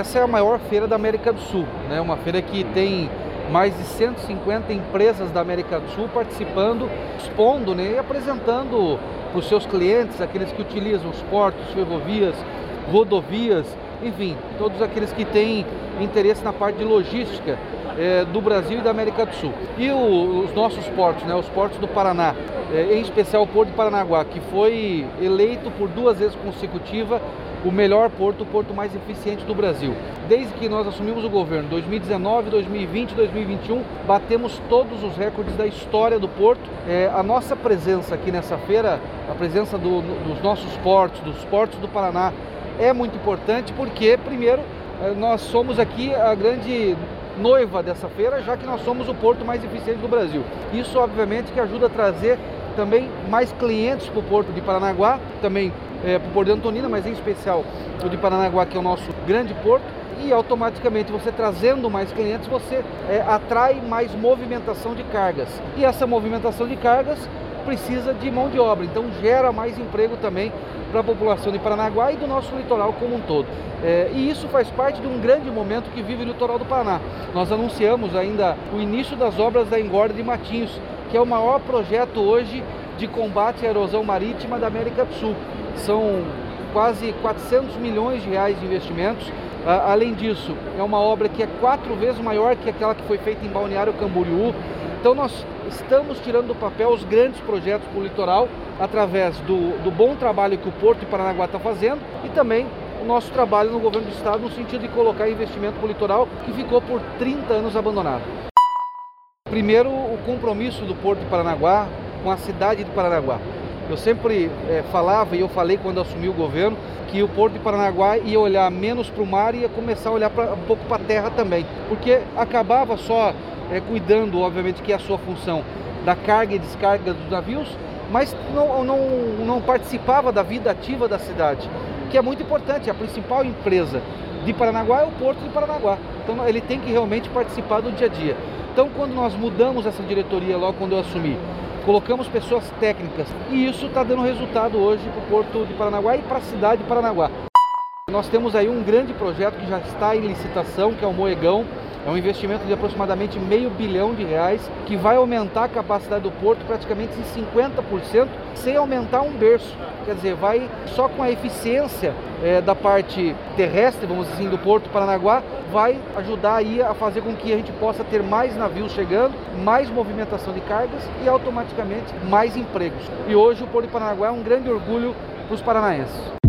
Essa é a maior feira da América do Sul, né? Uma feira que tem mais de 150 empresas da América do Sul participando, expondo, né, e apresentando para os seus clientes, aqueles que utilizam os portos, ferrovias, rodovias, enfim, todos aqueles que têm interesse na parte de logística do Brasil e da América do Sul. E os nossos portos, né, os portos do Paraná, em especial o Porto de Paranaguá, que foi eleito por 2 vezes consecutivas o melhor porto, o porto mais eficiente do Brasil. Desde que nós assumimos o governo, 2019, 2020, 2021, batemos todos os recordes da história do porto. A nossa presença aqui nessa feira, a presença dos nossos portos, dos portos do Paraná, é muito importante porque, primeiro, nós somos aqui a grande noiva dessa feira, já que nós somos o porto mais eficiente do Brasil. Isso, obviamente, que ajuda a trazer também mais clientes para o Porto de Paranaguá, também para o Porto de Antonina, mas em especial o de Paranaguá, que é o nosso grande porto, e automaticamente você trazendo mais clientes, você atrai mais movimentação de cargas. E essa movimentação de cargas precisa de mão de obra, então gera mais emprego também para a população de Paranaguá e do nosso litoral como um todo. E isso faz parte de um grande momento que vive o litoral do Paraná. Nós anunciamos ainda o início das obras da engorda de Matinhos, que é o maior projeto hoje de combate à erosão marítima da América do Sul. São quase 400 milhões de reais de investimentos. Além disso, é uma obra que é 4 vezes maior que aquela que foi feita em Balneário Camboriú. Então nós estamos tirando do papel os grandes projetos para o litoral, através do bom trabalho que o Porto de Paranaguá está fazendo e também o nosso trabalho no governo do estado no sentido de colocar investimento para o litoral que ficou por 30 anos abandonado. Primeiro, o compromisso do Porto de Paranaguá com a cidade de Paranaguá. Eu sempre falava, e eu falei quando assumi o governo, que o Porto de Paranaguá ia olhar menos para o mar e ia começar a olhar um pouco para a terra também, porque acabava só cuidando, obviamente, que é a sua função da carga e descarga dos navios, mas não participava da vida ativa da cidade, que é muito importante. A principal empresa de Paranaguá é o Porto de Paranaguá, então ele tem que realmente participar do dia a dia. Então, quando nós mudamos essa diretoria, logo quando eu assumi, colocamos pessoas técnicas e isso está dando resultado hoje para o Porto de Paranaguá e para a cidade de Paranaguá. Nós temos aí um grande projeto que já está em licitação, que é o Moegão. É um investimento de aproximadamente R$500 bilhão, que vai aumentar a capacidade do porto praticamente em 50%, sem aumentar um berço. Quer dizer, vai só com a eficiência da parte terrestre, vamos dizer assim, do Porto Paranaguá, vai ajudar aí a fazer com que a gente possa ter mais navios chegando, mais movimentação de cargas e automaticamente mais empregos. E hoje o Porto de Paranaguá é um grande orgulho para os paranaenses.